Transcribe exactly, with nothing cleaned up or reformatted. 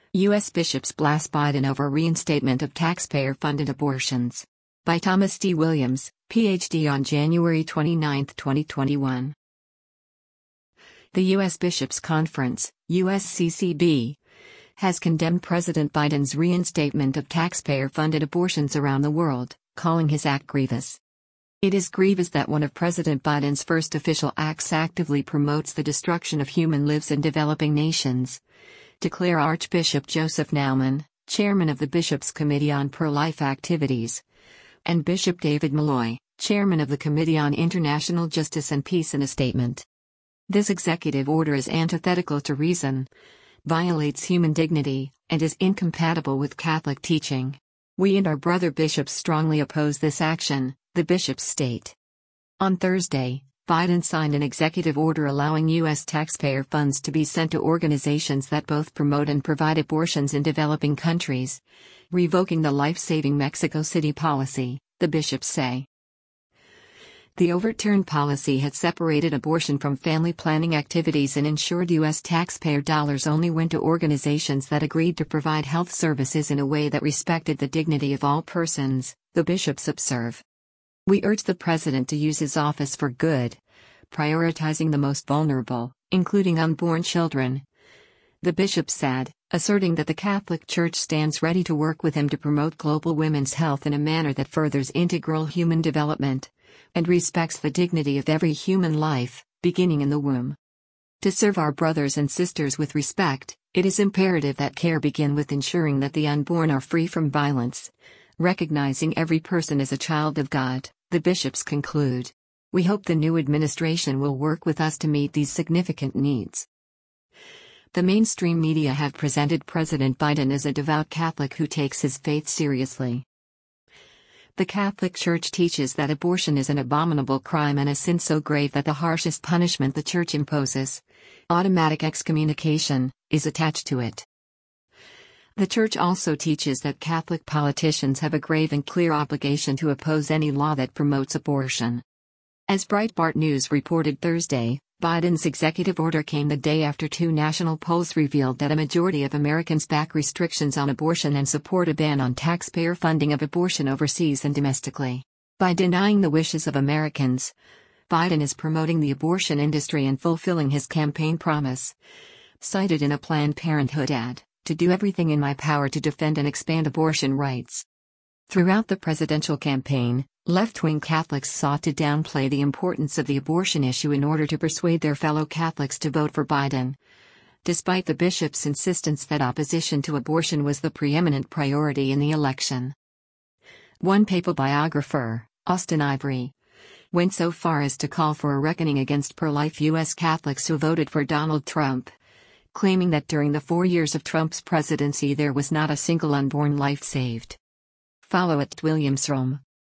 U S bishops blast Biden over reinstatement of taxpayer-funded abortions. By Thomas D. Williams, P H D on January twenty-ninth, twenty twenty-one. The U S Bishops' Conference, U S C C B, has condemned President Biden's reinstatement of taxpayer-funded abortions around the world, calling his act grievous. It is grievous that one of President Biden's first official acts actively promotes the destruction of human lives in developing nations, declare Archbishop Joseph Naumann, chairman of the Bishops' Committee on Pro-Life Activities, and Bishop David Malloy, chairman of the Committee on International Justice and Peace, in a statement. This executive order is antithetical to reason, violates human dignity, and is incompatible with Catholic teaching. We and our brother bishops strongly oppose this action, the bishops state. On Thursday, Biden signed an executive order allowing U S taxpayer funds to be sent to organizations that both promote and provide abortions in developing countries, revoking the life-saving Mexico City policy, the bishops say. The overturned policy had separated abortion from family planning activities and ensured U S taxpayer dollars only went to organizations that agreed to provide health services in a way that respected the dignity of all persons, the bishops observe. We urge the president to use his office for good, prioritizing the most vulnerable, including unborn children, the bishop said, asserting that the Catholic Church stands ready to work with him to promote global women's health in a manner that furthers integral human development and respects the dignity of every human life, beginning in the womb. To serve our brothers and sisters with respect, it is imperative that care begin with ensuring that the unborn are free from violence, recognizing every person as a child of God, the bishops conclude. We hope the new administration will work with us to meet these significant needs. The mainstream media have presented President Biden as a devout Catholic who takes his faith seriously. The Catholic Church teaches that abortion is an abominable crime and a sin so grave that the harshest punishment the Church imposes, automatic excommunication, is attached to it. The Church also teaches that Catholic politicians have a grave and clear obligation to oppose any law that promotes abortion. As Breitbart News reported Thursday, Biden's executive order came the day after two national polls revealed that a majority of Americans back restrictions on abortion and support a ban on taxpayer funding of abortion overseas and domestically. By denying the wishes of Americans, Biden is promoting the abortion industry and fulfilling his campaign promise, cited in a Planned Parenthood ad, to do everything in my power to defend and expand abortion rights. Throughout the presidential campaign, left-wing Catholics sought to downplay the importance of the abortion issue in order to persuade their fellow Catholics to vote for Biden, despite the bishop's insistence that opposition to abortion was the preeminent priority in the election. One papal biographer, Austin Ivory, went so far as to call for a reckoning against pro-life U S Catholics who voted for Donald Trump, claiming that during the four years of Trump's presidency there was not a single unborn life saved. Follow at Williams Rome.